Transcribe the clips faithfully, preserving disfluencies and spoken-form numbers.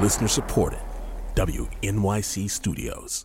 Listener supported. W N Y C Studios.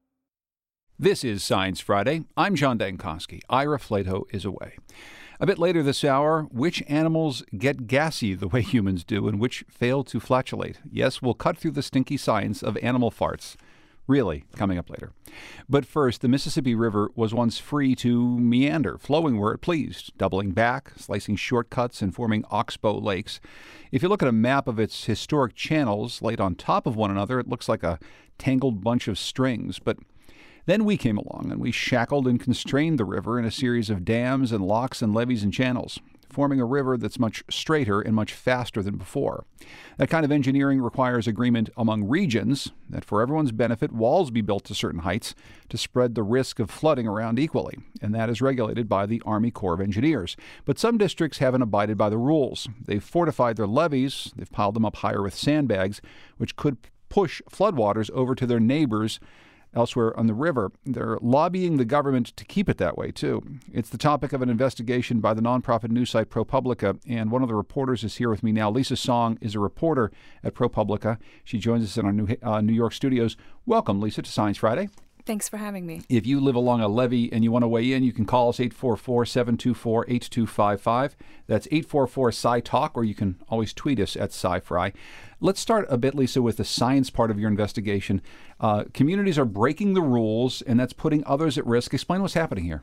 This is Science Friday. I'm John Dankosky. Ira Flato is away. A bit later this hour, which animals get gassy the way humans do and which fail to flatulate? Yes, we'll cut through the stinky science of animal farts. Really, coming up later. But first, the Mississippi River was once free to meander, flowing where it pleased, doubling back, slicing shortcuts, and forming oxbow lakes. If you look at a map of its historic channels laid on top of one another, it looks like a tangled bunch of strings. But then we came along, and we shackled and constrained the river in a series of dams and locks and levees and channels, forming a river that's much straighter and much faster than before. That kind of engineering requires agreement among regions that for everyone's benefit, walls be built to certain heights to spread the risk of flooding around equally, and that is regulated by the Army Corps of Engineers. But some districts haven't abided by the rules. They've fortified their levees, they've piled them up higher with sandbags, which could push floodwaters over to their neighbors elsewhere on the river. They're lobbying the government to keep it that way, too. It's the topic of an investigation by the nonprofit news site ProPublica, and one of the reporters is here with me now. Lisa Song is a reporter at ProPublica. She joins us in our New, uh, New York studios. Welcome, Lisa, to Science Friday. Thanks for having me. If you live along a levee and you want to weigh in, you can call us eight four four, seven two four, eight two five five. That's eight four four, S C I talk, or you can always tweet us at SciFri. Let's start a bit, Lisa, with the science part of your investigation. Uh, communities are breaking the rules, and that's putting others at risk. Explain what's happening here.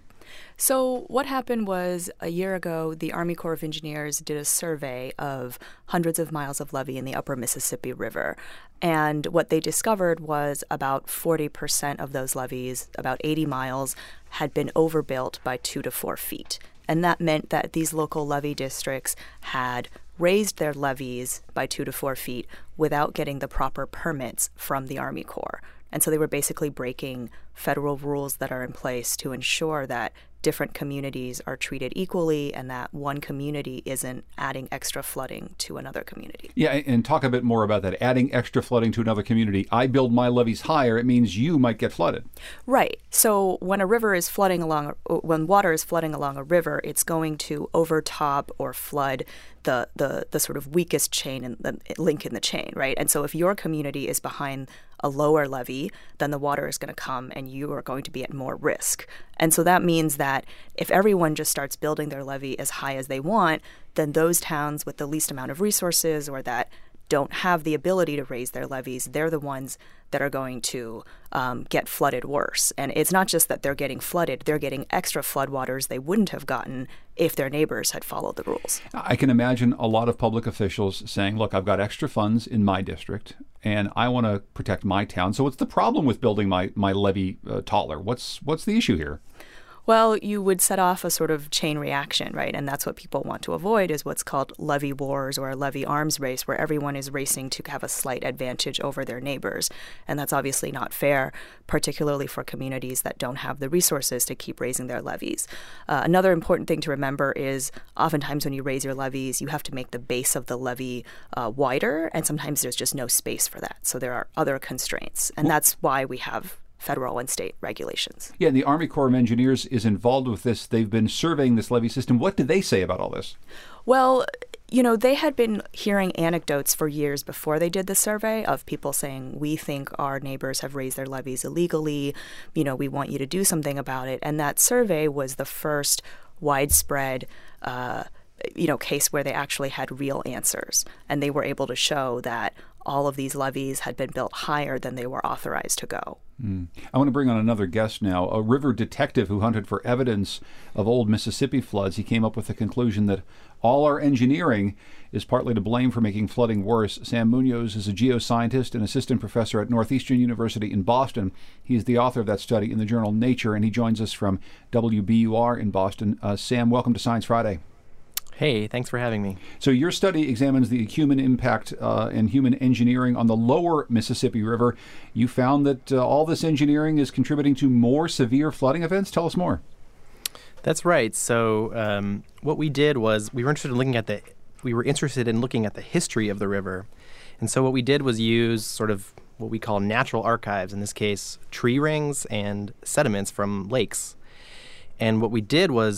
So what happened was a year ago, the Army Corps of Engineers did a survey of hundreds of miles of levee in the upper Mississippi River. And what they discovered was about forty percent of those levees, about eighty miles, had been overbuilt by two to four feet. And that meant that these local levee districts had raised their levees by two to four feet without getting the proper permits from the Army Corps. And so they were basically breaking federal rules that are in place to ensure that different communities are treated equally and that one community isn't adding extra flooding to another community. Yeah, and talk a bit more about that. Adding extra flooding to another community. I build my levees higher, it means you might get flooded. Right. So when a river is flooding along, when water is flooding along a river, it's going to overtop or flood the the the sort of weakest chain and the link in the chain, right? And so if your community is behind a lower levee, then the water is going to come and you are going to be at more risk. And so that means that if everyone just starts building their levee as high as they want, then those towns with the least amount of resources or that don't have the ability to raise their levees, they're the ones that are going to um, get flooded worse. And it's not just that they're getting flooded, they're getting extra floodwaters they wouldn't have gotten if their neighbors had followed the rules. I can imagine a lot of public officials saying, look, I've got extra funds in my district and I want to protect my town. So what's the problem with building my, my levee uh, taller? What's what's the issue here? Well, you would set off a sort of chain reaction, right? And that's what people want to avoid is what's called levee wars or a levee arms race, where everyone is racing to have a slight advantage over their neighbors. And that's obviously not fair, particularly for communities that don't have the resources to keep raising their levees. Uh, another important thing to remember is oftentimes when you raise your levees, you have to make the base of the levee uh, wider, and sometimes there's just no space for that. So there are other constraints, and that's why we have federal and state regulations. Yeah, and the Army Corps of Engineers is involved with this. They've been surveying this levee system. What did they say about all this? Well, you know, they had been hearing anecdotes for years before they did the survey of people saying, we think our neighbors have raised their levees illegally. You know, we want you to do something about it. And that survey was the first widespread uh, you know, case where they actually had real answers. And they were able to show that all of these levees had been built higher than they were authorized to go. Mm. I want to bring on another guest now, a river detective who hunted for evidence of old Mississippi floods. He came up with the conclusion that all our engineering is partly to blame for making flooding worse. Sam Munoz is a geoscientist and assistant professor at Northeastern University in Boston. He's the author of that study in the journal Nature, and he joins us from W B U R in Boston. Uh, Sam, welcome to Science Friday. Hey, thanks for having me. So your study examines the human impact uh, and human engineering on the lower Mississippi River. You found that uh, all this engineering is contributing to more severe flooding events. Tell us more. That's right. So um, what we did was we were interested in looking at the we were interested in looking at the history of the river, and so what we did was use sort of what we call natural archives. In this case, tree rings and sediments from lakes. And what we did was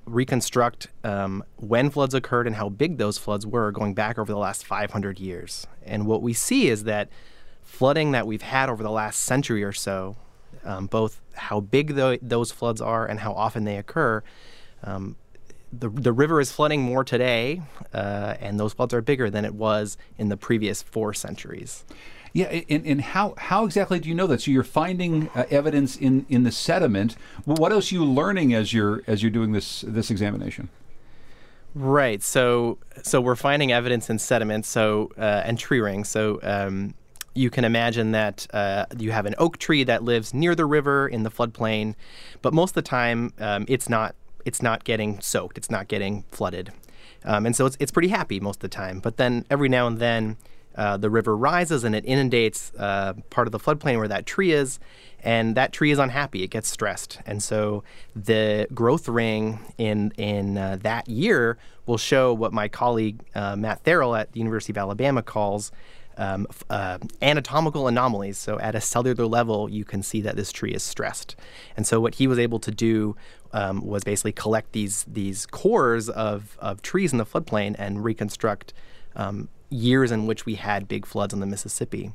reconstruct um, when floods occurred and how big those floods were going back over the last five hundred years. And what we see is that flooding that we've had over the last century or so, um, both how big the, those floods are and how often they occur, um, the, the river is flooding more today, uh, and those floods are bigger than it was in the previous four centuries. Yeah, and, and how, how exactly do you know that? So you're finding uh, evidence in, in the sediment. Well, what else are you learning as you're as you're doing this this examination? Right. So so we're finding evidence in sediment. So uh, and tree rings. So um, you can imagine that uh, you have an oak tree that lives near the river in the floodplain, but most of the time um, it's not it's not getting soaked. It's not getting flooded, um, and so it's it's pretty happy most of the time. But then every now and then, Uh, the river rises and it inundates uh, part of the floodplain where that tree is, and that tree is unhappy. It gets stressed. And so the growth ring in in uh, that year will show what my colleague uh, Matt Therrell at the University of Alabama calls um, uh, anatomical anomalies. So at a cellular level, you can see that this tree is stressed. And so what he was able to do um, was basically collect these, these cores of, of trees in the floodplain and reconstruct um, years in which we had big floods on the Mississippi.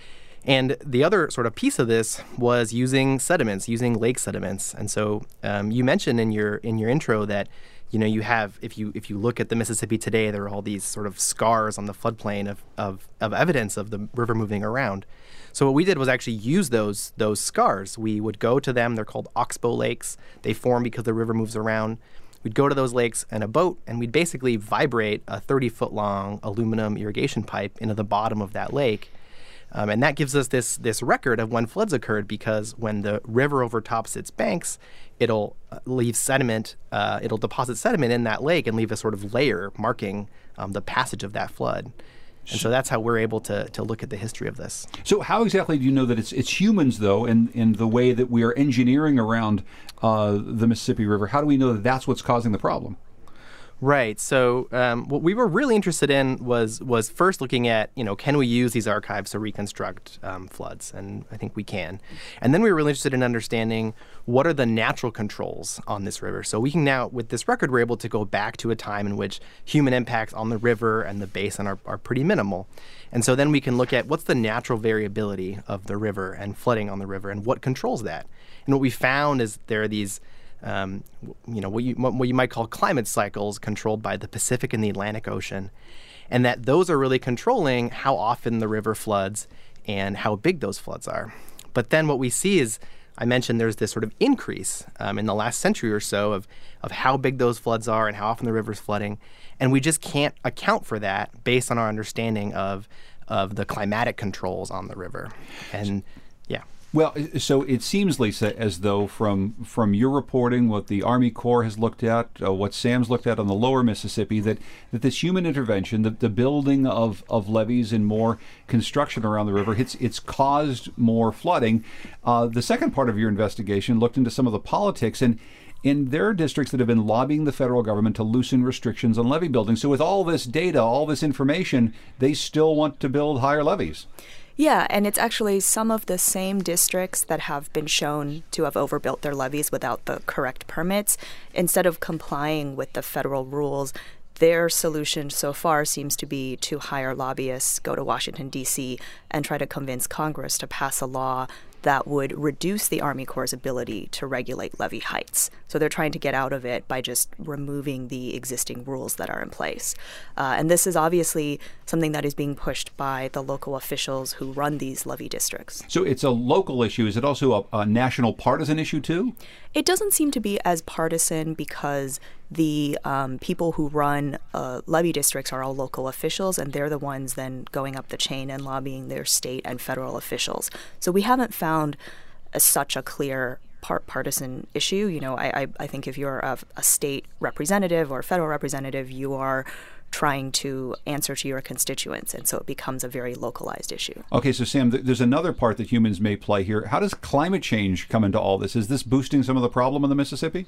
And the other sort of piece of this was using sediments, using lake sediments. And so um, you mentioned in your in your intro that, you know, you have, if you if you look at the Mississippi today, there are all these sort of scars on the floodplain of, of, of evidence of the river moving around. So what we did was actually use those those scars. We would go to them. They're called oxbow lakes. They form because the river moves around. We'd go to those lakes in a boat, and we'd basically vibrate a thirty-foot-long aluminum irrigation pipe into the bottom of that lake. Um, and that gives us this this record of when floods occurred, because when the river overtops its banks, it'll leave sediment, uh, it'll deposit sediment in that lake and leave a sort of layer marking um, the passage of that flood. And so that's how we're able to to look at the history of this. So how exactly do you know that it's it's humans, though, and in, in the way that we are engineering around uh, the Mississippi River? How do we know that that's what's causing the problem? Right. So um, what we were really interested in was was first looking at, you know, can we use these archives to reconstruct um, floods? And I think we can. And then we were really interested in understanding what are the natural controls on this river. So we can now, with this record, we're able to go back to a time in which human impacts on the river and the basin are, are pretty minimal. And so then we can look at what's the natural variability of the river and flooding on the river and what controls that. And what we found is there are these Um, you know, what you what you might call climate cycles controlled by the Pacific and the Atlantic Ocean, and that those are really controlling how often the river floods and how big those floods are. But then what we see is, I mentioned there's this sort of increase um, in the last century or so of, of how big those floods are and how often the river's flooding, and we just can't account for that based on our understanding of of the climatic controls on the river. And yeah. Well, so it seems, Lisa, as though from from your reporting, what the Army Corps has looked at, uh, what Sam's looked at on the lower Mississippi, that, that this human intervention, the, the building of, of levees and more construction around the river, it's, it's caused more flooding. Uh, the second part of your investigation looked into some of the politics, and in their districts that have been lobbying the federal government to loosen restrictions on levee building. So with all this data, all this information, they still want to build higher levees. Yeah, and it's actually some of the same districts that have been shown to have overbuilt their levees without the correct permits. Instead of complying with the federal rules, their solution so far seems to be to hire lobbyists, go to Washington, D C, and try to convince Congress to pass a law that would reduce the Army Corps' ability to regulate levee heights. So they're trying to get out of it by just removing the existing rules that are in place. Uh, and this is obviously something that is being pushed by the local officials who run these levee districts. So it's a local issue. Is it also a, a national partisan issue, too? It doesn't seem to be as partisan because the um, people who run uh, levee districts are all local officials, and they're the ones then going up the chain and lobbying their state and federal officials. So we haven't found a, such a clear part partisan issue. You know, I, I, I think if you're a, a state representative or federal representative, you are trying to answer to your constituents, and so it becomes a very localized issue. Okay, so Sam, th- there's another part that humans may play here. How does climate change come into all this? Is this boosting some of the problem in the Mississippi?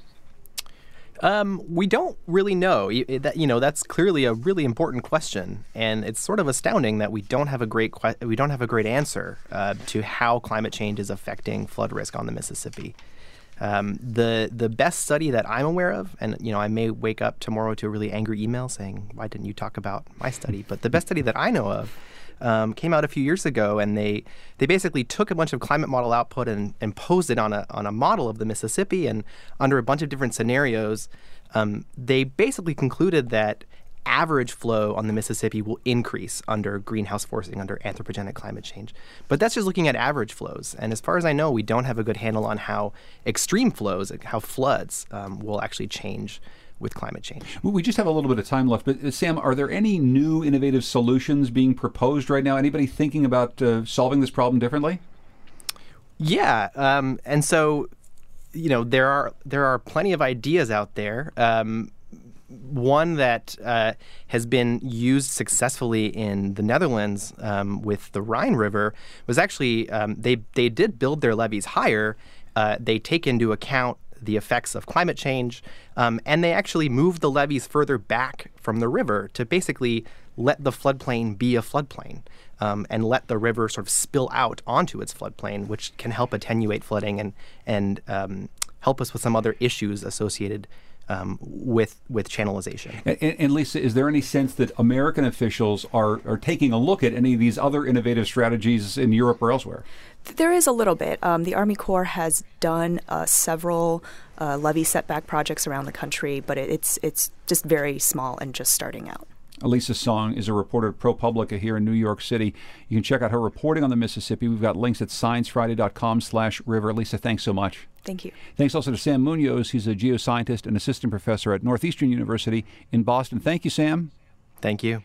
Um, we don't really know. You, that, you know, that's clearly a really important question, and it's sort of astounding that we don't have a great que- we don't have a great answer uh, to how climate change is affecting flood risk on the Mississippi. Um, the the best study that I'm aware of, and you know, I may wake up tomorrow to a really angry email saying, "Why didn't you talk about my study?" But the best study that I know of um, came out a few years ago, and they they basically took a bunch of climate model output and imposed it on a on a model of the Mississippi, and under a bunch of different scenarios, um, they basically concluded that average flow on the Mississippi will increase under greenhouse forcing, under anthropogenic climate change. But that's just looking at average flows. And as far as I know, we don't have a good handle on how extreme flows, how floods um, will actually change with climate change. We just have a little bit of time left, but uh, Sam, are there any new innovative solutions being proposed right now? Anybody thinking about uh, solving this problem differently? Yeah, um, and so, you know, there are there are plenty of ideas out there. Um, One that uh, has been used successfully in the Netherlands um, with the Rhine River was actually um, they they did build their levees higher. Uh, they take into account the effects of climate change, um, and they actually moved the levees further back from the river to basically let the floodplain be a floodplain um, and let the river sort of spill out onto its floodplain, which can help attenuate flooding and and um, help us with some other issues associated Um, with with channelization. And, and Lisa, is there any sense that American officials are, are taking a look at any of these other innovative strategies in Europe or elsewhere? There is a little bit. Um, the Army Corps has done uh, several uh, levee setback projects around the country, but it, it's it's just very small and just starting out. Lisa Song is a reporter at ProPublica here in New York City. You can check out her reporting on the Mississippi. We've got links at science friday dot com slash river. Lisa, thanks so much. Thank you. Thanks also to Sam Munoz. He's a geoscientist and assistant professor at Northeastern University in Boston. Thank you, Sam. Thank you.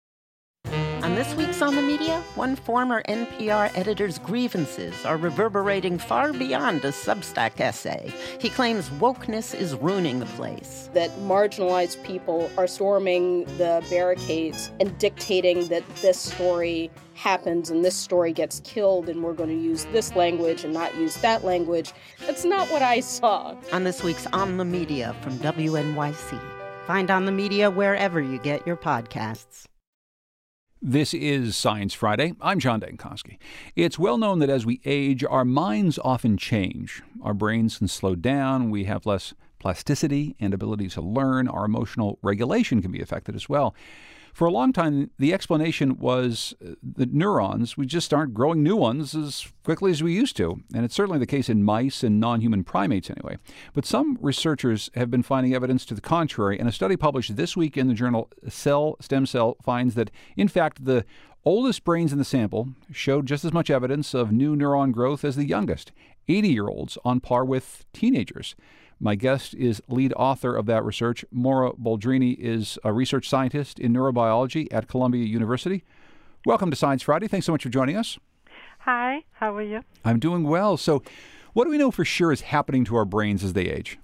On this week's On the Media, one former N P R editor's grievances are reverberating far beyond a Substack essay. He claims wokeness is ruining the place. That marginalized people are storming the barricades and dictating that this story happens and this story gets killed and we're going to use this language and not use that language. That's not what I saw. On this week's On the Media from W N Y C. Find On the Media wherever you get your podcasts. This is Science Friday. I'm John Dankosky. It's well known that as we age, our minds often change. Our brains can slow down. We have less plasticity and ability to learn. Our emotional regulation can be affected as well. For a long time, the explanation was that neurons, we just aren't growing new ones as quickly as we used to. And it's certainly the case in mice and non-human primates anyway. But some researchers have been finding evidence to the contrary. And a study published this week in the journal Cell Stem Cell finds that, in fact, the oldest brains in the sample showed just as much evidence of new neuron growth as the youngest, eighty-year-olds on par with teenagers. My guest is lead author of that research. Maura Boldrini is a research scientist in neurobiology at Columbia University. Welcome to Science Friday. Thanks so much for joining us. Hi, how are you? I'm doing well. So what do we know for sure is happening to our brains as they age?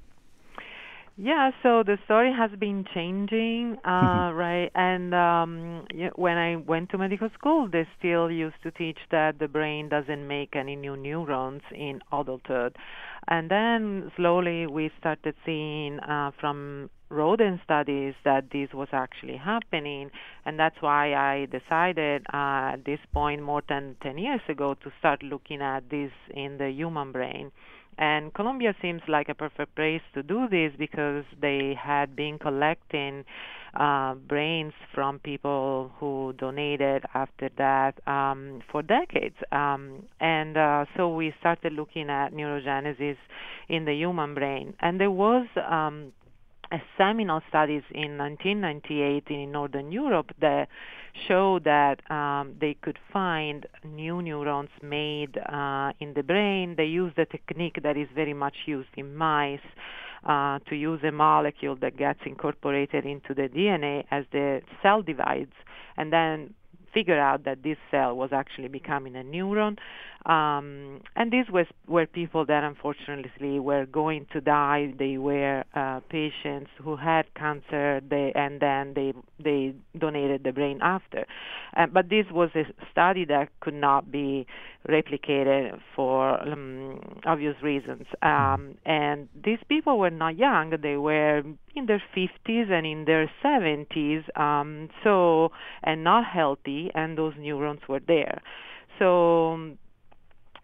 Yeah, so the story has been changing, uh, right? And um, yeah, when I went to medical school, they still used to teach that the brain doesn't make any new neurons in adulthood. And then slowly we started seeing uh, from rodent studies that this was actually happening. And that's why I decided uh, at this point, more than ten years ago, to start looking at this in the human brain. And Columbia seems like a perfect place to do this because they had been collecting uh, brains from people who donated after that um, for decades. Um, and uh, so we started looking at neurogenesis in the human brain. And there was um, a seminal studies in nineteen ninety-eight in Northern Europe that showed that um, they could find new neurons made uh, in the brain. They used a technique that is very much used in mice uh, to use a molecule that gets incorporated into the D N A as the cell divides, and then figure out that this cell was actually becoming a neuron. Um, and these was, were people that unfortunately were going to die. They were uh, patients who had cancer, they, and then they they donated the brain after. Uh, but this was a study that could not be replicated for um, obvious reasons. Um, and these people were not young. They were in their fifties and in their seventies, um, so and not healthy, and those neurons were there. So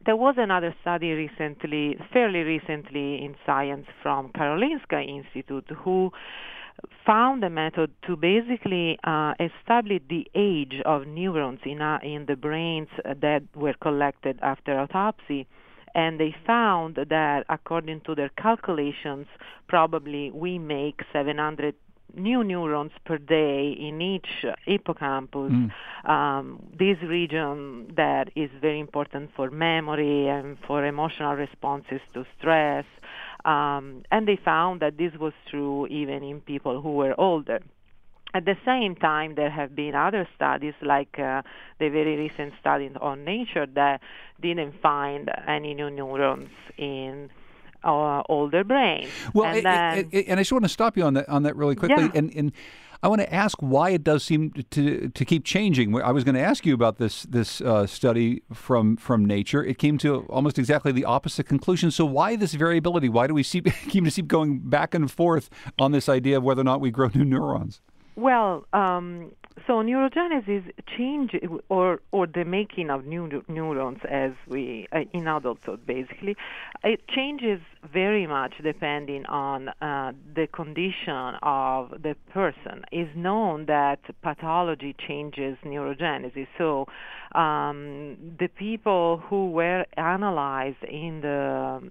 there was another study recently, fairly recently in Science from Karolinska Institute, who found a method to basically uh, establish the age of neurons in, uh, in the brains that were collected after autopsy. And they found that, according to their calculations, probably we make seven hundred new neurons per day in each hippocampus, mm. um, this region that is very important for memory and for emotional responses to stress. Um, and they found that this was true even in people who were older. At the same time, there have been other studies, like uh, the very recent study on Nature, that didn't find any new neurons in uh, older brains. Well, and, it, then, it, it, and I just want to stop you on that on that really quickly, yeah. and, and I want to ask why it does seem to to keep changing. I was going to ask you about this this uh, study from from Nature. It came to almost exactly the opposite conclusion. So why this variability? Why do we see, keep to keep going back and forth on this idea of whether or not we grow new neurons? Well, um, so neurogenesis change, or or the making of new neurons, as we uh, in adulthood, basically, it changes very much depending on uh, the condition of the person. It's known that pathology changes neurogenesis. So um, the people who were analyzed in the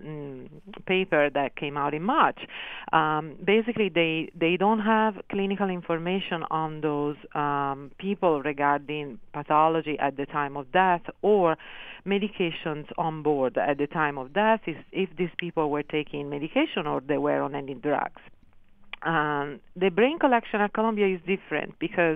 paper that came out in March, um, basically they they don't have clinical information on those um, people regarding pathology at the time of death or medications on board at the time of death, if, if these people were taking medication or they were on any drugs. Um, the brain collection at Columbia is different because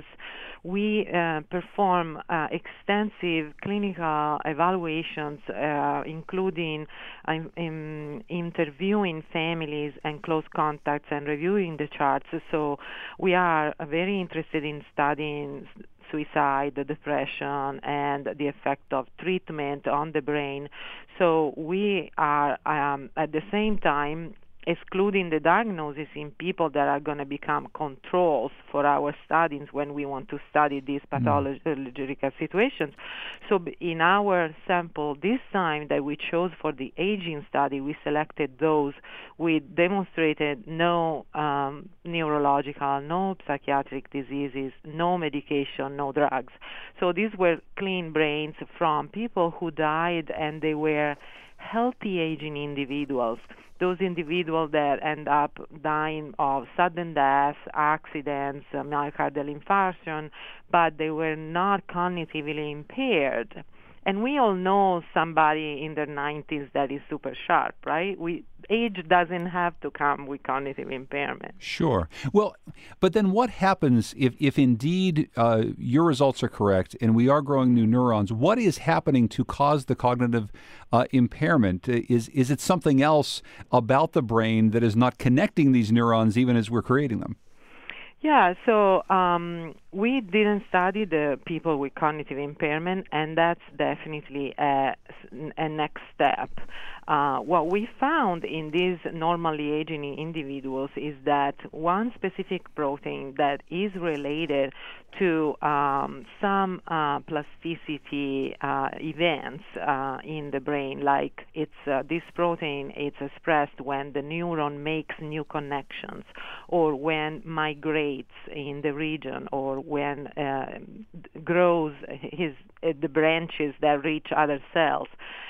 we uh, perform uh, extensive clinical evaluations, uh, including uh, in interviewing families and close contacts and reviewing the charts. So we are very interested in studying suicide, depression, and the effect of treatment on the brain. So we are um, at the same time excluding the diagnosis in people that are going to become controls for our studies when we want to study these pathological situations. So in our sample this time that we chose for the aging study, we selected those with demonstrated no um, neurological, no psychiatric diseases, no medication, no drugs. So these were clean brains from people who died and they were healthy aging individuals. Those individuals that end up dying of sudden death, accidents, uh, myocardial infarction, but they were not cognitively impaired. And we all know somebody in their nineties that is super sharp, right? We age doesn't have to come with cognitive impairment. Sure. Well, but then what happens if, if indeed uh, your results are correct and we are growing new neurons? What is happening to cause the cognitive uh, impairment? Is is it something else about the brain that is not connecting these neurons even as we're creating them? Yeah, so um, we didn't study the people with cognitive impairment, and that's definitely a, a next step. Uh, what we found in these normally aging individuals is that one specific protein that is related to um, some uh, plasticity uh, events uh, in the brain, like it's uh, this protein, it's expressed when the neuron makes new connections or when migrates in the region or when uh, grows his uh, the branches that reach other cells.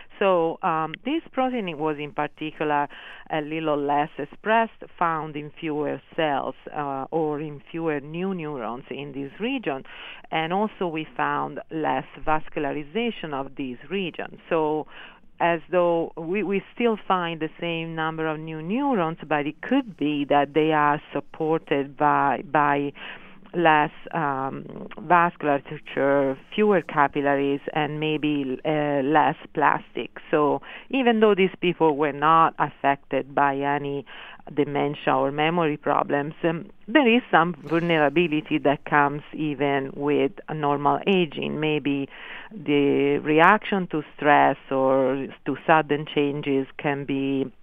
So um, this protein was in particular a little less expressed, found in fewer cells uh, or in fewer new neurons in this region. And also we found less vascularization of these regions. So as though we, we still find the same number of new neurons, but it could be that they are supported by by less um, vasculature, fewer capillaries, and maybe uh, less plastic. So even though these people were not affected by any dementia or memory problems, um, there is some vulnerability that comes even with a normal aging. Maybe the reaction to stress or to sudden changes can be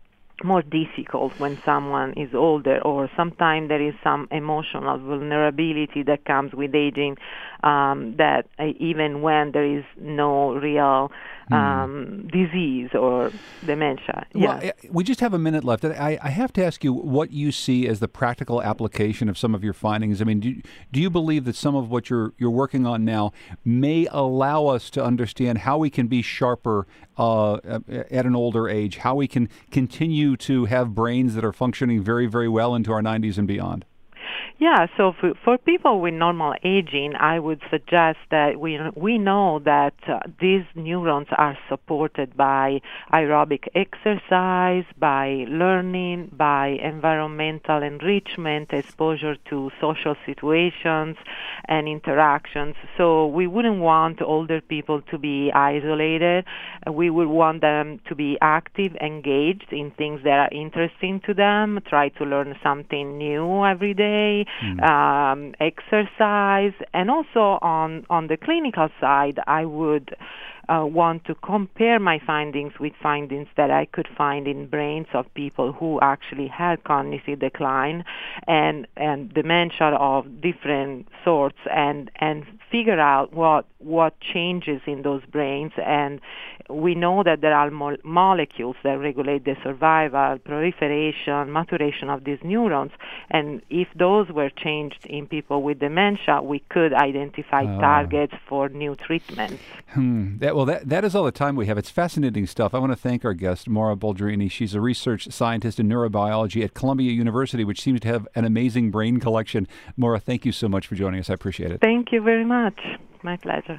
more difficult when someone is older, or sometimes there is some emotional vulnerability that comes with aging, um, that uh, even when there is no real um, mm. disease or dementia. Well, yes. We just have a minute left. I, I have to ask you what you see as the practical application of some of your findings. I mean, do, do you believe that some of what you're you're working on now may allow us to understand how we can be sharper uh, at an older age, how we can continue to have brains that are functioning very, very well into our nineties and beyond? Yeah, so for, for people with normal aging, I would suggest that we we know that uh, these neurons are supported by aerobic exercise, by learning, by environmental enrichment, exposure to social situations and interactions. So we wouldn't want older people to be isolated. We would want them to be active, engaged in things that are interesting to them, try to learn something new every day. Mm. Um, exercise, and also on, on the clinical side, I would uh, want to compare my findings with findings that I could find in brains of people who actually had cognitive decline and, and dementia of different sorts, and, and figure out what what changes in those brains. And we know that there are mo- molecules that regulate the survival, proliferation, maturation of these neurons, and if those were changed in people with dementia, we could identify uh. targets for new treatments. Hmm. That, well, that, that is all the time we have. It's fascinating stuff. I want to thank our guest, Maura Boldrini. She's a research scientist in neurobiology at Columbia University, which seems to have an amazing brain collection. Maura, thank you so much for joining us. I appreciate it. Thank you very much. My pleasure.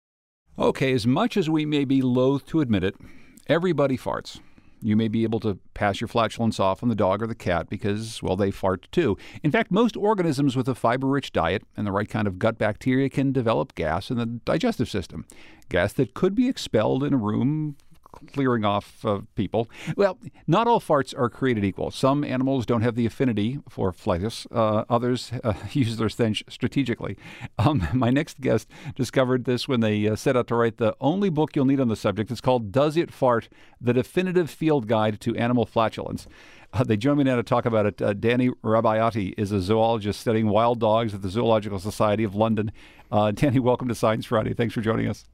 Okay, as much as we may be loath to admit it, everybody farts. You may be able to pass your flatulence off on the dog or the cat because, well, they fart too. In fact, most organisms with a fiber-rich diet and the right kind of gut bacteria can develop gas in the digestive system. Gas that could be expelled in a room clearing off uh, people. Well, not all farts are created equal. Some animals don't have the affinity for flightus. Uh, others uh, use their stench strategically. Um, my next guest discovered this when they uh, set out to write the only book you'll need on the subject. It's called Does It Fart? The Definitive Field Guide to Animal Flatulence. Uh, they join me now to talk about it. Uh, Danny Rabaiati is a zoologist studying wild dogs at the Zoological Society of London. Uh, Danny, welcome to Science Friday. Thanks for joining us.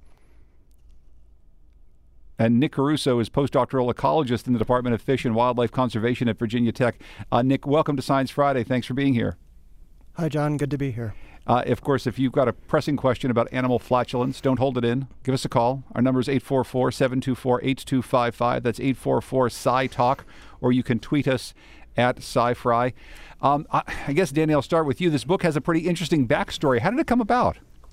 And Nick Caruso is postdoctoral ecologist in the Department of Fish and Wildlife Conservation at Virginia Tech. Uh, Nick, welcome to Science Friday. Thanks for being here. Hi, John. Good to be here. Uh, of course, if you've got a pressing question about animal flatulence, don't hold it in. Give us a call. Our number is eight four four, seven two four, eight two five five. That's eight four four, S C I talk, or you can tweet us at SciFri. Um, I, I guess, Danny, I'll start with you. This book has a pretty interesting backstory. How did it come about?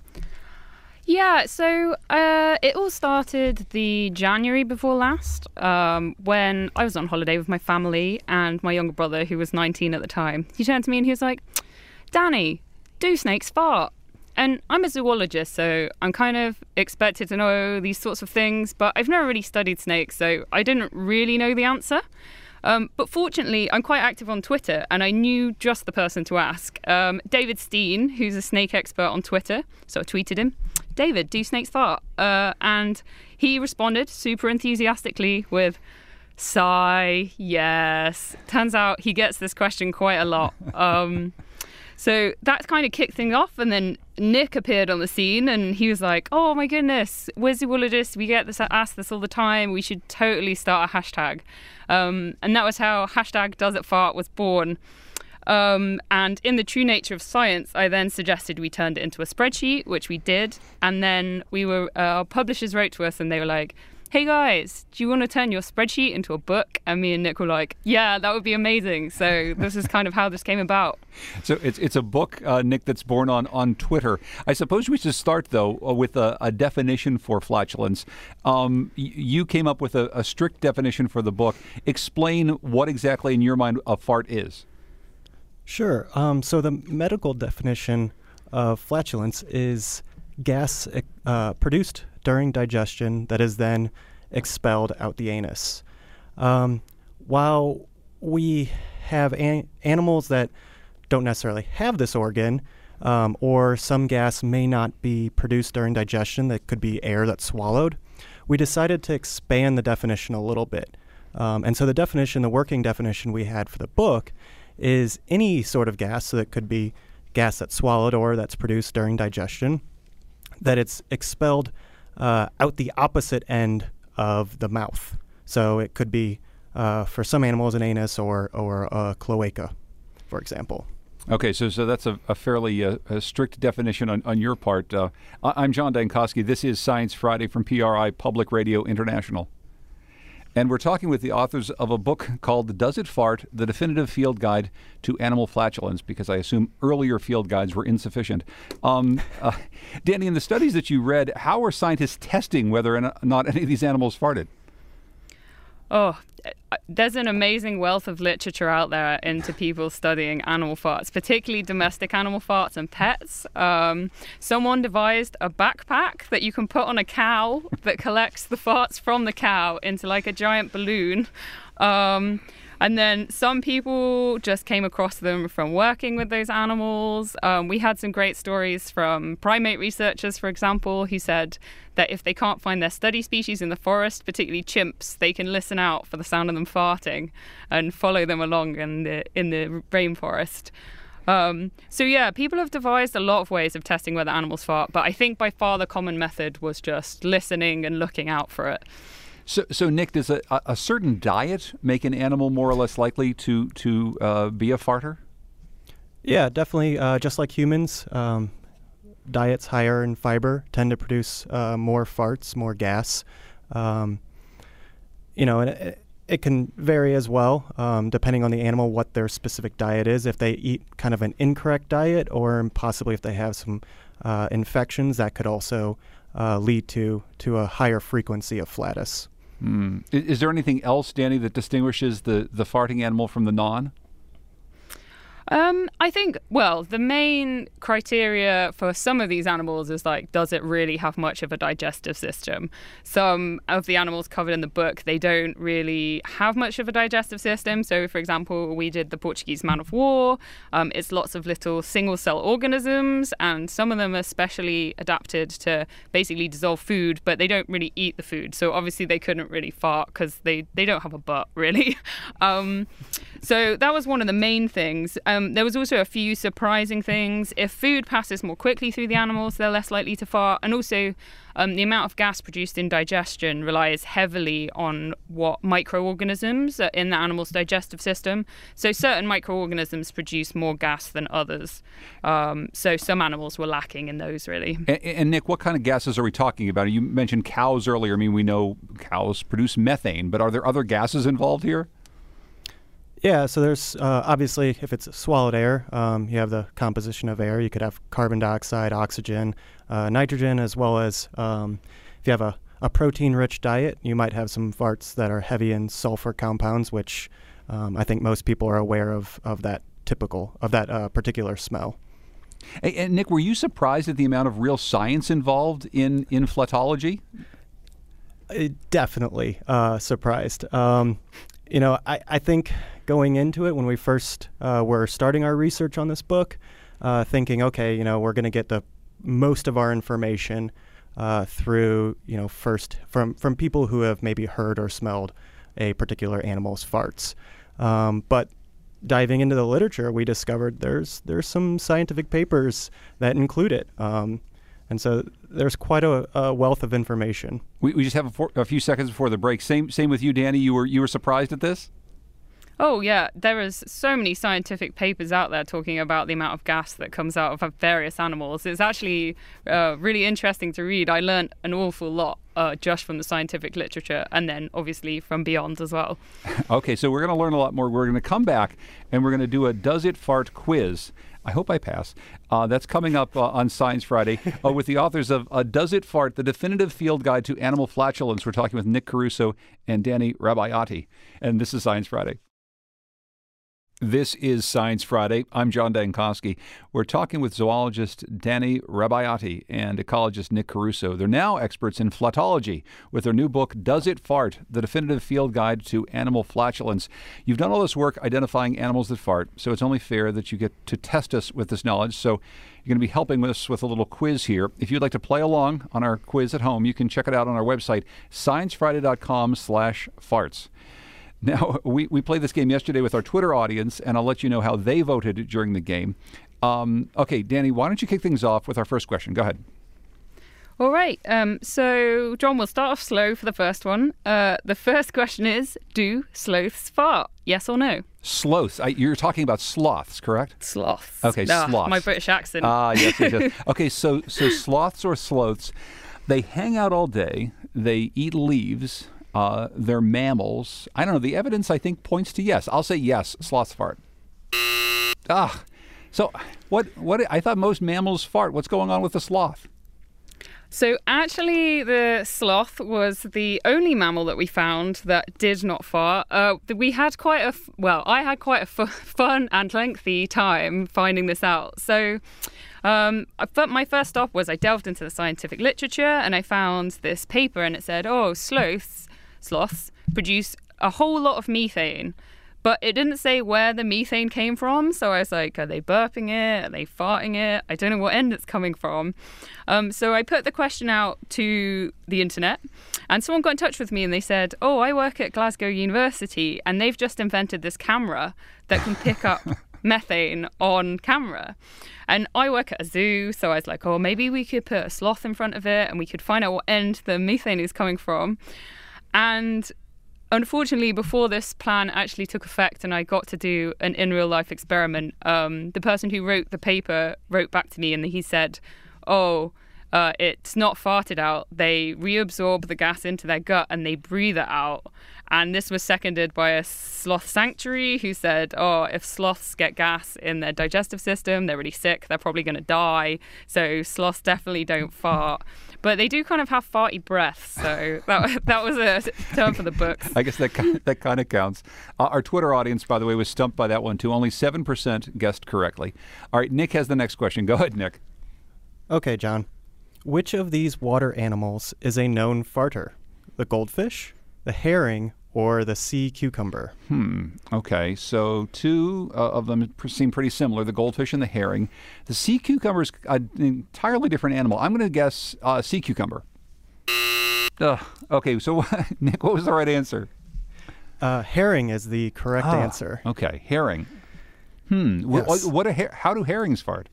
Yeah, so uh, it all started the January before last um, when I was on holiday with my family and my younger brother, who was nineteen at the time. He turned to me and he was like, Danny, do snakes fart? And I'm a zoologist, so I'm kind of expected to know these sorts of things, but I've never really studied snakes, so I didn't really know the answer. Um, but fortunately, I'm quite active on Twitter, and I knew just the person to ask. Um, David Steen, who's a snake expert on Twitter, so I tweeted him, David, do snakes fart? Uh, and he responded super enthusiastically with, sigh, yes. Turns out he gets this question quite a lot. Um, so that kind of kicked things off, and then Nick appeared on the scene, and he was like, oh my goodness, we're zoologists, we get this asked this all the time, we should totally start a hashtag. Um, and that was how hashtag Does It Fart was born. Um, and in the true nature of science, I then suggested we turned it into a spreadsheet, which we did. And then we were, uh, our publishers wrote to us and they were like, hey guys, do you want to turn your spreadsheet into a book? And me and Nick were like, yeah, that would be amazing. So this is kind of how this came about. So it's it's a book, uh, Nick, that's born on, on Twitter. I suppose we should start, though, with a, a definition for flatulence. Um, y- you came up with a, a strict definition for the book. Explain what exactly, in your mind, a fart is. Sure. Um, so the medical definition of flatulence is gas uh, produced during digestion that is then expelled out the anus. Um, while we have an- animals that don't necessarily have this organ, um, or some gas may not be produced during digestion, that could be air that's swallowed, we decided to expand the definition a little bit. Um, and so the definition, the working definition we had for the book is any sort of gas, so that could be gas that's swallowed or that's produced during digestion, that it's expelled uh, out the opposite end of the mouth. So it could be, uh, for some animals, an anus or, or a cloaca, for example. Okay, so so that's a, a fairly uh, a strict definition on, on your part. Uh, I'm John Dankosky. This is Science Friday from P R I Public Radio International. And we're talking with the authors of a book called Does It Fart? The Definitive Field Guide to Animal Flatulence, because I assume earlier field guides were insufficient. Um, uh, Danny, in the studies that you read, how are scientists testing whether or not any of these animals farted? Oh, there's an amazing wealth of literature out there into people studying animal farts, particularly domestic animal farts and pets. Um, someone devised a backpack that you can put on a cow that collects the farts from the cow into like a giant balloon. Um, and then some people just came across them from working with those animals. Um, we had some great stories from primate researchers, for example, who said that if they can't find their study species in the forest, particularly chimps, they can listen out for the sound of them farting and follow them along in the in the rainforest. Um, so yeah, people have devised a lot of ways of testing whether animals fart, but I think by far the common method was just listening and looking out for it. So, so Nick, does a, a certain diet make an animal more or less likely to to uh, be a farter? Yeah, definitely. Uh, just like humans, um, diets higher in fiber tend to produce uh, more farts, more gas. Um, you know, and it, it can vary as well, um, depending on the animal, what their specific diet is. If they eat kind of an incorrect diet, or possibly if they have some uh, infections, that could also uh, lead to to a higher frequency of flatus. Mm. Is, is there anything else, Danny, that distinguishes the, the farting animal from the non? Um, I think, well, the main criteria for some of these animals is like, does it really have much of a digestive system? Some of the animals covered in the book, they don't really have much of a digestive system. So, for example, we did the Portuguese man of war. Um, it's lots of little single-cell organisms, and some of them are specially adapted to basically dissolve food, but they don't really eat the food. So obviously they couldn't really fart because they, they don't have a butt, really. um, so that was one of the main things. Um, Um, there was also a few surprising things. If food passes more quickly through the animals, they're less likely to fart. And also, um, the amount of gas produced in digestion relies heavily on what microorganisms are in the animal's digestive system. So certain microorganisms produce more gas than others. Um, so some animals were lacking in those, really. And, and Nick, what kind of gases are we talking about? You mentioned cows earlier. I mean, we know cows produce methane, but are there other gases involved here? Yeah, so there's uh, obviously, if it's swallowed air, um, you have the composition of air. You could have carbon dioxide, oxygen, uh, nitrogen, as well as um, if you have a, a protein-rich diet, you might have some farts that are heavy in sulfur compounds, which um, I think most people are aware of, of that typical, of that uh, particular smell. Hey, and Nick, were you surprised at the amount of real science involved in, in flatology? Uh, definitely uh, surprised. Um, you know, I, I think going into it, when we first uh, were starting our research on this book, uh, thinking, okay, you know, we're going to get the most of our information uh, through, you know, first from, from people who have maybe heard or smelled a particular animal's farts. Um, but diving into the literature, we discovered there's there's some scientific papers that include it. Um, and so there's quite a, a wealth of information. We, we just have a, for, a few seconds before the break. Same same with you, Danny. You were you were surprised at this? Oh, yeah. There is so many scientific papers out there talking about the amount of gas that comes out of various animals. It's actually uh, really interesting to read. I learned an awful lot uh, just from the scientific literature, and then obviously from beyond as well. Okay, so we're going to learn a lot more. We're going to come back, and we're going to do a Does It Fart quiz. I hope I pass. Uh, that's coming up uh, on Science Friday uh, with the authors of uh, Does It Fart? The Definitive Field Guide to Animal Flatulence. We're talking with Nick Caruso and Danny Rabaiati, and this is Science Friday. This is Science Friday. I'm John Dankosky. We're talking with zoologist Danny Rabaiati and ecologist Nick Caruso. They're now experts in flatology with their new book, Does It Fart? The Definitive Field Guide to Animal Flatulence. You've done all this work identifying animals that fart, so it's only fair that you get to test us with this knowledge. So you're going to be helping us with a little quiz here. If you'd like to play along on our quiz at home, you can check it out on our website, sciencefriday dot com slash farts. Now, we, we played this game yesterday with our Twitter audience, and I'll let you know how they voted during the game. Um, okay, Danny, why don't you kick things off with our first question? Go ahead. All right. Um, so, John, we'll start off slow for the first one. Uh, the first question is, do sloths fart? Yes or no? Sloths. I, you're talking about sloths, correct? Sloths. Okay, Ah, sloths. My British accent. Ah, yes, yes, yes. Okay, so so sloths or sloths, they hang out all day. They eat leaves. Uh, they're mammals. I don't know. The evidence, I think, points to yes. I'll say yes, sloths fart. Ah, so what? What? I thought most mammals fart. What's going on with the sloth? So actually, the sloth was the only mammal that we found that did not fart. Uh, we had quite a f- well, I had quite a f- fun and lengthy time finding this out. So, um, but my first stop was I delved into the scientific literature and I found this paper, and it said, "Oh, sloths, sloths produce a whole lot of methane." But it didn't say where the methane came from. So I was like, are they burping it? Are they farting it? I don't know what end it's coming from. Um, so I put the question out to the internet, and someone got in touch with me and they said, oh, I work at Glasgow University and they've just invented this camera that can pick up methane on camera. And I work at a zoo. So I was like, oh, maybe we could put a sloth in front of it and we could find out what end the methane is coming from. And unfortunately, before this plan actually took effect and I got to do an in real life experiment, um, the person who wrote the paper wrote back to me and he said, oh, uh, it's not farted out. They reabsorb the gas into their gut and they breathe it out. And this was seconded by a sloth sanctuary who said, oh, if sloths get gas in their digestive system, they're really sick, they're probably going to die. So sloths definitely don't fart. But they do kind of have farty breath, so that that was a term for the books. I guess that that kind of counts. Uh, our Twitter audience, by the way, was stumped by that one too. Only seven percent guessed correctly. All right, Nick has the next question. Go ahead, Nick. Okay, John. Which of these water animals is a known farter? The goldfish, the herring, or the sea cucumber? Hmm. Okay. So two uh, of them seem pretty similar, the goldfish and the herring. The sea cucumber is an entirely different animal. I'm going to guess uh, sea cucumber. Ugh. Okay. So, Nick, what was the right answer? Uh, herring is the correct ah, answer. Okay. Herring. Hmm. Yes. What, what a her- how do herrings fart?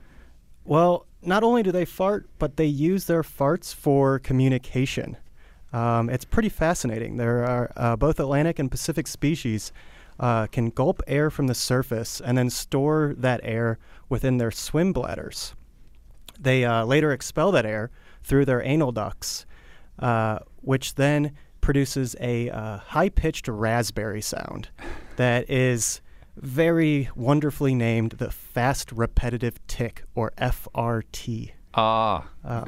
Well, not only do they fart, but they use their farts for communication. Um, it's pretty fascinating. There are uh, both Atlantic and Pacific species uh, can gulp air from the surface and then store that air within their swim bladders. They uh, later expel that air through their anal ducts, uh, which then produces a uh, high-pitched raspberry sound that is very wonderfully named the fast repetitive tick, or F R T. Ah. Uh,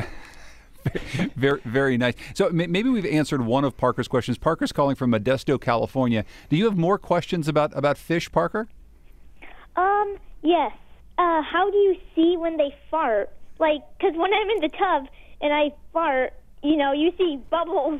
very, very nice. So m- maybe we've answered one of Parker's questions. Parker's calling from Modesto, California. Do you have more questions about, about fish, Parker? Um, yes. Uh, how do you see when they fart? Like, because when I'm in the tub and I fart, you know, you see bubbles.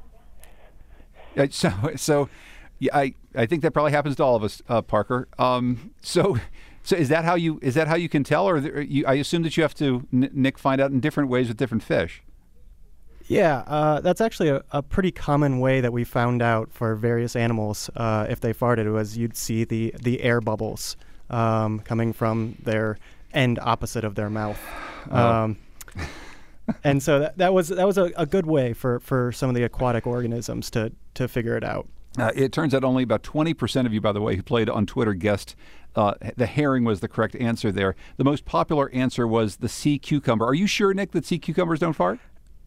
Uh, so, so yeah, I, I think that probably happens to all of us, uh, Parker. Um, so, so is that how you is that how you can tell, or there, you, I assume that you have to, Nick, find out in different ways with different fish? Yeah, uh, that's actually a, a pretty common way that we found out for various animals uh, if they farted, was you'd see the, the air bubbles um, coming from their end opposite of their mouth. Oh. Um, and so that, that was that was a, a good way for, for some of the aquatic organisms to, to figure it out. Uh, it turns out only about twenty percent of you, by the way, who played on Twitter guessed uh, the herring was the correct answer there. The most popular answer was the sea cucumber. Are you sure, Nick, that sea cucumbers don't fart?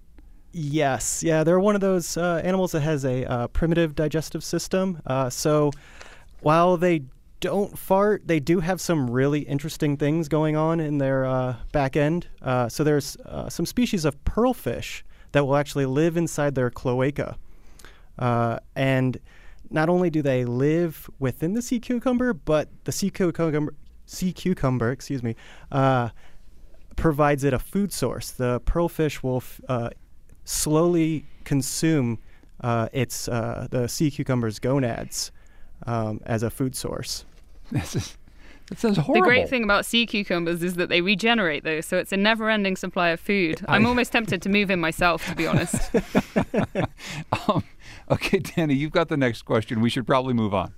Yes. Yeah, they're one of those uh, animals that has a uh, primitive digestive system. Uh, so while they don't fart, they do have some really interesting things going on in their uh, back end. Uh, so there's uh, some species of pearlfish that will actually live inside their cloaca. Uh, and not only do they live within the sea cucumber, but the sea cucumber, sea cucumber, excuse me, uh, provides it a food source. The pearlfish will f- uh, slowly consume uh, its uh, the sea cucumber's gonads um, as a food source. This is, that sounds horrible. The great thing about sea cucumbers is that they regenerate, though, so it's a never-ending supply of food. I'm almost tempted to move in myself, to be honest. um, Okay, Danny, you've got the next question. We should probably move on.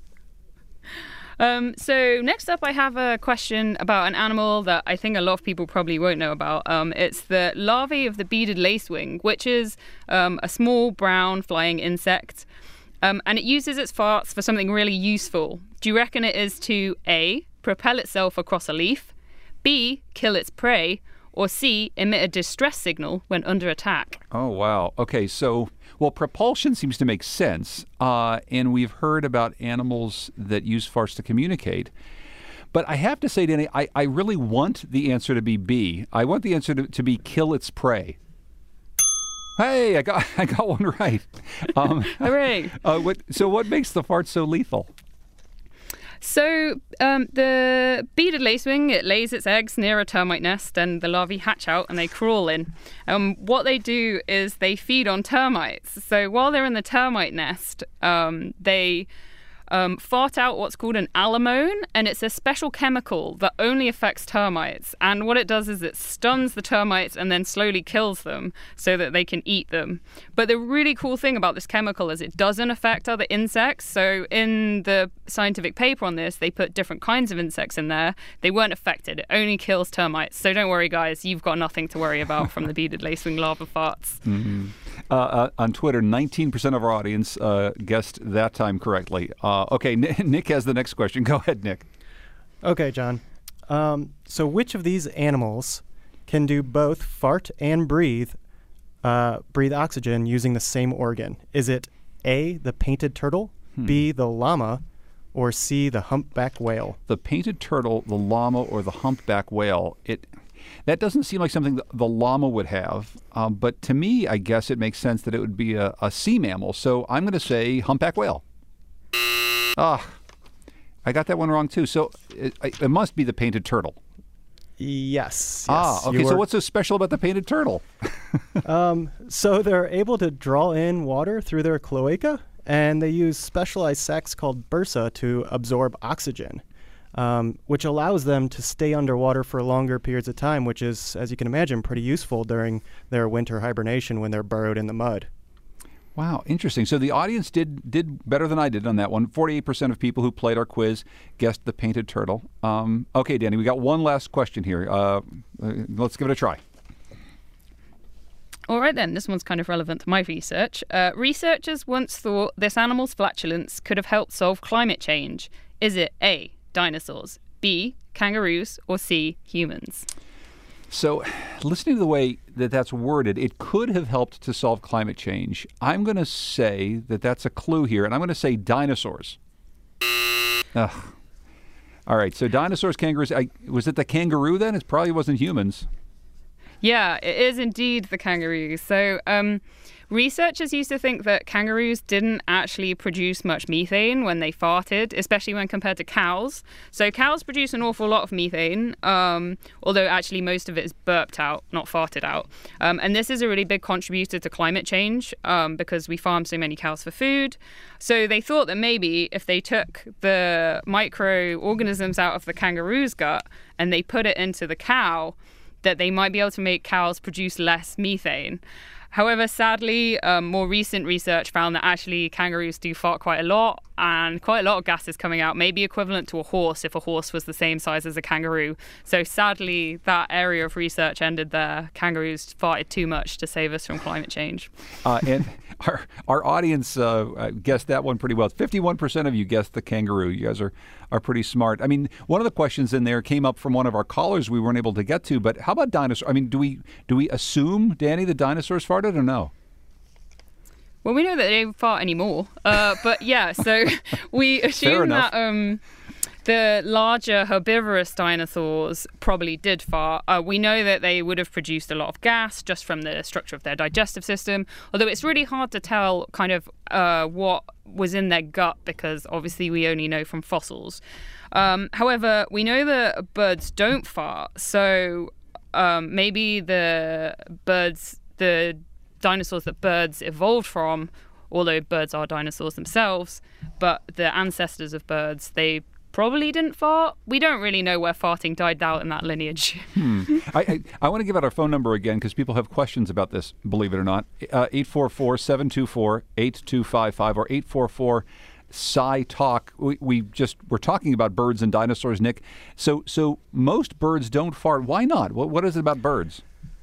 Um, so next up, I have a question about an animal that I think a lot of people probably won't know about. Um, it's the larvae of the beaded lacewing, which is um, a small brown flying insect. Um, and it uses its farts for something really useful. Do you reckon it is to A, propel itself across a leaf, B, kill its prey, or C, emit a distress signal when under attack? Oh, wow. Okay, so, well, propulsion seems to make sense. Uh, and we've heard about animals that use farts to communicate. But I have to say, Danny, I, I really want the answer to be B. I want the answer to, to be kill its prey. Hey, I got I got one right. Um, Hooray. Uh, what, so what makes the fart so lethal? So um, the beaded lacewing, it lays its eggs near a termite nest, and the larvae hatch out and they crawl in. Um, what they do is they feed on termites. So while they're in the termite nest, um, they um, fart out what's called an alamone, and it's a special chemical that only affects termites. And what it does is it stuns the termites and then slowly kills them so that they can eat them. But the really cool thing about this chemical is it doesn't affect other insects. So in the scientific paper on this, they put different kinds of insects in there. They weren't affected. It only kills termites. So don't worry, guys. You've got nothing to worry about from the beaded lacewing larva farts. Mm-hmm. Uh, uh, on Twitter, nineteen percent of our audience uh, guessed that time correctly. Uh, okay, Nick has the next question. Go ahead, Nick. Okay, John. Um, so which of these animals can do both fart and breathe, uh, breathe oxygen using the same organ? Is it A, the painted turtle, hmm. B, the llama, or C, the humpback whale? The painted turtle, the llama, or the humpback whale. It that doesn't seem like something that the llama would have, um, but to me, I guess it makes sense that it would be a, a sea mammal. So I'm going to say humpback whale. Ah, I got that one wrong too. So it, it must be the painted turtle. Yes. yes ah, okay. So what's so special about the painted turtle? um, so they're able to draw in water through their cloaca, and they use specialized sacs called bursa to absorb oxygen, um, which allows them to stay underwater for longer periods of time, which is, as you can imagine, pretty useful during their winter hibernation when they're burrowed in the mud. Wow, interesting. So the audience did did better than I did on that one. forty-eight percent of people who played our quiz guessed the painted turtle. Um, okay, Danny, we got one last question here. Uh, uh, let's give it a try. All right, then. This one's kind of relevant to my research. Uh, researchers once thought this animal's flatulence could have helped solve climate change. Is it A, dinosaurs, B, kangaroos, or C, humans? So, listening to the way that that's worded, it could have helped to solve climate change. I'm going to say that that's a clue here, and I'm going to say dinosaurs. Ugh. All right, so dinosaurs, kangaroos. I, was it the kangaroo then? It probably wasn't humans. Yeah, it is indeed the kangaroo. So um, researchers used to think that kangaroos didn't actually produce much methane when they farted, especially when compared to cows. So cows produce an awful lot of methane, um, although actually most of it is burped out, not farted out. Um, and this is a really big contributor to climate change um, because we farm so many cows for food. So they thought that maybe if they took the microorganisms out of the kangaroo's gut and they put it into the cow, that they might be able to make cows produce less methane. However, sadly, um, more recent research found that actually kangaroos do fart quite a lot, and quite a lot of gas is coming out, maybe equivalent to a horse if a horse was the same size as a kangaroo. So sadly, that area of research ended there. Kangaroos farted too much to save us from climate change. Uh, and our our audience uh, guessed that one pretty well. fifty-one percent of you guessed the kangaroo. You guys are, are pretty smart. I mean, one of the questions in there came up from one of our callers we weren't able to get to, but how about dinosaurs? I mean, do we do we assume, Danny, the dinosaurs farted or no? Well, we know that they don't fart anymore. Uh, but yeah, so we assume that um, the larger herbivorous dinosaurs probably did fart. Uh, we know that they would have produced a lot of gas just from the structure of their digestive system, although it's really hard to tell kind of uh, what was in their gut because obviously we only know from fossils. Um, however, we know that birds don't fart, so um, maybe the birds, the dinosaurs that birds evolved from, although birds are dinosaurs themselves, but the ancestors of birds, they probably didn't fart. We don't really know where farting died out in that lineage. Hmm. I, I, I want to give out our phone number again because people have questions about this, believe it or not. Uh, eight four four, seven two four, eight two five five or eight four four, S C I talk. We, we just we're talking about birds and dinosaurs, Nick. So so most birds don't fart. Why not? What what is it about birds?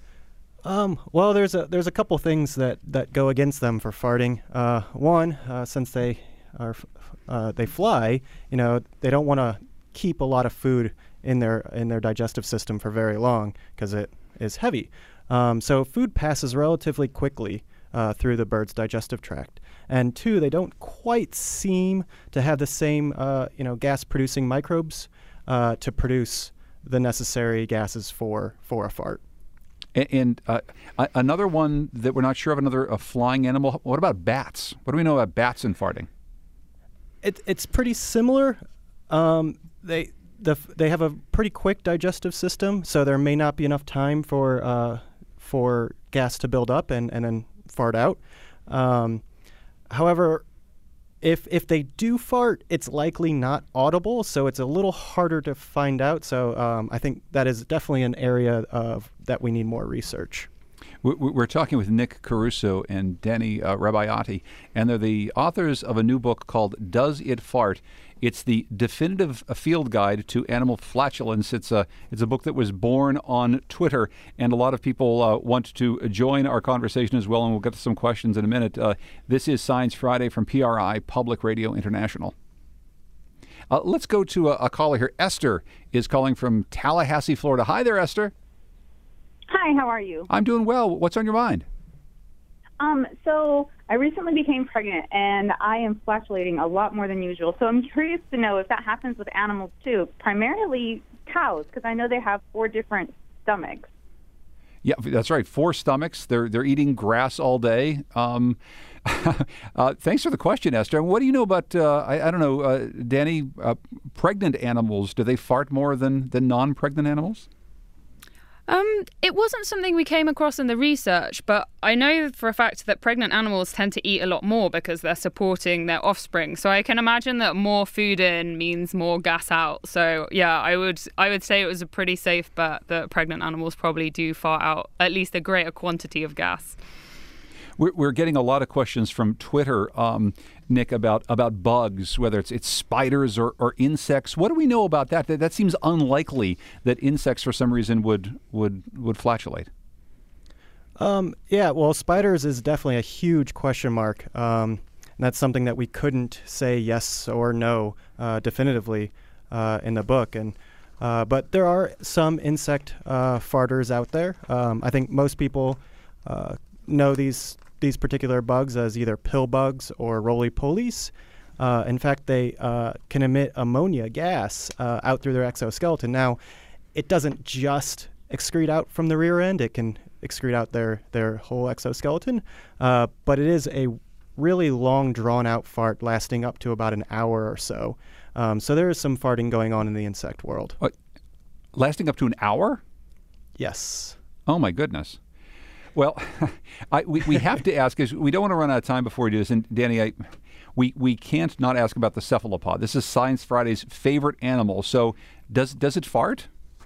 Um, well, there's a there's a couple things that, that go against them for farting. Uh, one, uh, since they are uh, they fly, you know, they don't want to keep a lot of food in their in their digestive system for very long because it is heavy. Um, so food passes relatively quickly uh, through the bird's digestive tract. And two, they don't quite seem to have the same, uh, you know, gas-producing microbes uh, to produce the necessary gases for, for a fart. And, and uh, another one that we're not sure of, another a flying animal. What about bats? What do we know about bats and farting? It, it's pretty similar. Um, they the they have a pretty quick digestive system, so there may not be enough time for uh, for gas to build up and, and then fart out. Um, However, if if they do fart, it's likely not audible, so it's a little harder to find out. So um, I think that is definitely an area of that we need more research. We're talking with Nick Caruso and Danny uh, Rabaiati, and they're the authors of a new book called Does It Fart? It's the definitive field guide to animal flatulence. It's a it's a book that was born on Twitter, and a lot of people uh, want to join our conversation as well, and we'll get to some questions in a minute. Uh, this is Science Friday from P R I, Public Radio International. Uh, let's go to a, a caller here. Esther is calling from Tallahassee, Florida. Hi there, Esther. Hi, how are you? I'm doing well. What's on your mind? Um, so I recently became pregnant, and I am flatulating a lot more than usual. So I'm curious to know if that happens with animals too, primarily cows, because I know they have four different stomachs. Yeah, that's right. Four stomachs. They're they're eating grass all day. Um, uh, thanks for the question, Esther. What do you know about? Uh, I, I don't know, uh, Danny. Uh, pregnant animals, do they fart more than than non-pregnant animals? Um, it wasn't something we came across in the research, but I know for a fact that pregnant animals tend to eat a lot more because they're supporting their offspring. So I can imagine that more food in means more gas out. So yeah, I would I would say it was a pretty safe bet that pregnant animals probably do fart out at least a greater quantity of gas. We're, we're getting a lot of questions from Twitter, um, Nick, about, about bugs, whether it's it's spiders or, or insects. What do we know about that? that? That seems unlikely that insects, for some reason, would would would flatulate. Um, yeah, well, spiders is definitely a huge question mark. Um, and that's something that we couldn't say yes or no uh, definitively uh, in the book. And uh, but there are some insect uh, farters out there. Um, I think most people uh, know these. these particular bugs as either pill bugs or roly-polies. Uh, in fact, they uh, can emit ammonia gas uh, out through their exoskeleton. Now, it doesn't just excrete out from the rear end. It can excrete out their, their whole exoskeleton. Uh, but it is a really long, drawn-out fart lasting up to about an hour or so. Um, so there is some farting going on in the insect world. What? Lasting up to an hour? Yes. Oh, my goodness. Well, I, we, we have to ask, because we don't want to run out of time before we do this. And Danny, I, we, we can't not ask about the cephalopod. This is Science Friday's favorite animal. So does does it fart?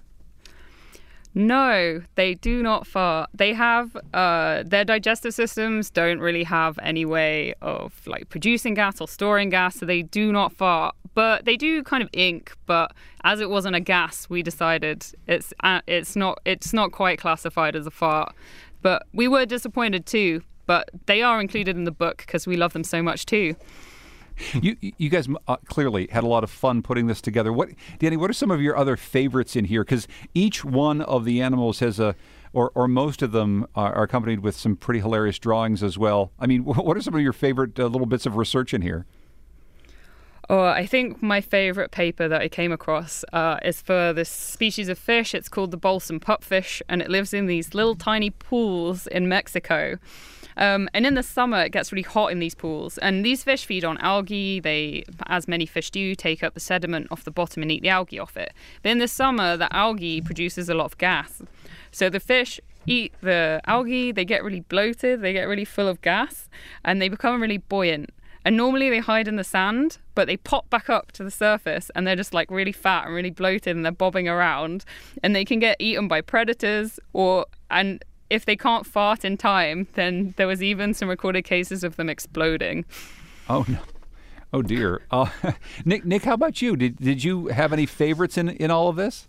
No, they do not fart. They have, uh, their digestive systems don't really have any way of like producing gas or storing gas, so they do not fart. But they do kind of ink, but as it wasn't a gas, we decided it's uh, it's not it's not quite classified as a fart. But we were disappointed too, but they are included in the book because we love them so much too. You you guys uh, clearly had a lot of fun putting this together. What, Danny, what are some of your other favorites in here? Because each one of the animals has a, or, or most of them are, are accompanied with some pretty hilarious drawings as well. I mean, what are some of your favorite uh, little bits of research in here? Oh, I think my favorite paper that I came across uh, is for this species of fish. It's called the balsam pupfish, and it lives in these little tiny pools in Mexico. Um, and in the summer, it gets really hot in these pools. And these fish feed on algae. They, as many fish do, take up the sediment off the bottom and eat the algae off it. But in the summer, the algae produces a lot of gas. So the fish eat the algae, they get really bloated, they get really full of gas, and they become really buoyant. And normally they hide in the sand, but they pop back up to the surface and they're just like really fat and really bloated and they're bobbing around and they can get eaten by predators or and if they can't fart in time, then there was even some recorded cases of them exploding. Oh, no. Oh, dear. Uh, Nick, Nick, how about you? Did did you have any favorites in, in all of this?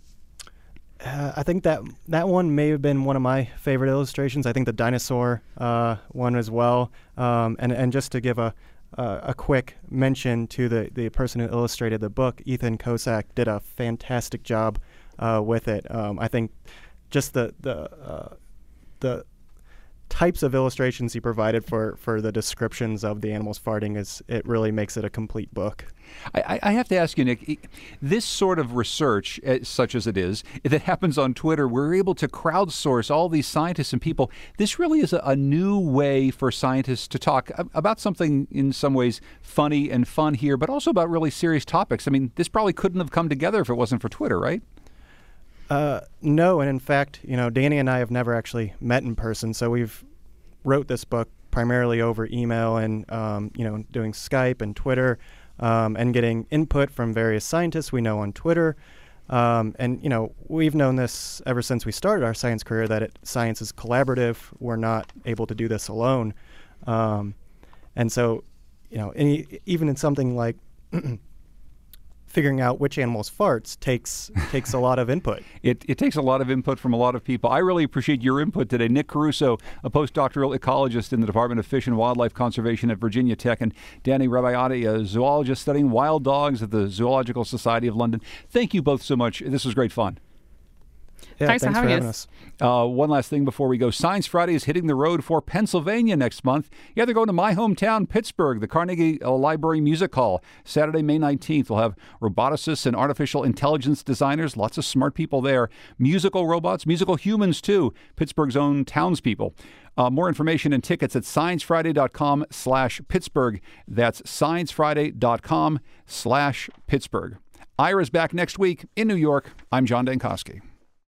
Uh, I think that that one may have been one of my favorite illustrations. I think the dinosaur uh, one as well. Um, and, and just to give a uh, a quick mention to the, the person who illustrated the book, Ethan Kosak did a fantastic job uh, with it. Um, I think just the the uh, the types of illustrations he provided for, for the descriptions of the animals farting is it really makes it a complete book. I, I have to ask you, Nick, this sort of research, uh, such as it is, that happens on Twitter, we're able to crowdsource all these scientists and people. This really is a, a new way for scientists to talk about something in some ways funny and fun here, but also about really serious topics. I mean, this probably couldn't have come together if it wasn't for Twitter, right? Uh, no, and in fact, you know, Danny and I have never actually met in person, so we've wrote this book primarily over email and, um, you know, doing Skype and Twitter um, and getting input from various scientists we know on Twitter. Um, and, you know, we've known this ever since we started our science career, that it, science is collaborative. We're not able to do this alone. Um, and so, you know, any, even in something like figuring out which animals farts takes takes a lot of input. It, it takes a lot of input from a lot of people. I really appreciate your input today. Nick Caruso, a postdoctoral ecologist in the Department of Fish and Wildlife Conservation at Virginia Tech, and Danny Rabaiati, a zoologist studying wild dogs at the Zoological Society of London. Thank you both so much. This was great fun. Yeah, thanks, thanks for for having having us. us. Uh, one last thing before we go. Science Friday is hitting the road for Pennsylvania next month. Yeah, they're going to my hometown, Pittsburgh, the Carnegie uh, Library Music Hall. Saturday, May nineteenth. We'll have roboticists and artificial intelligence designers, lots of smart people there. Musical robots, musical humans too, Pittsburgh's own townspeople. Uh, more information and tickets at sciencefriday.com slash Pittsburgh. That's sciencefriday.com slash Pittsburgh. Ira's back next week in New York. I'm John Dankosky.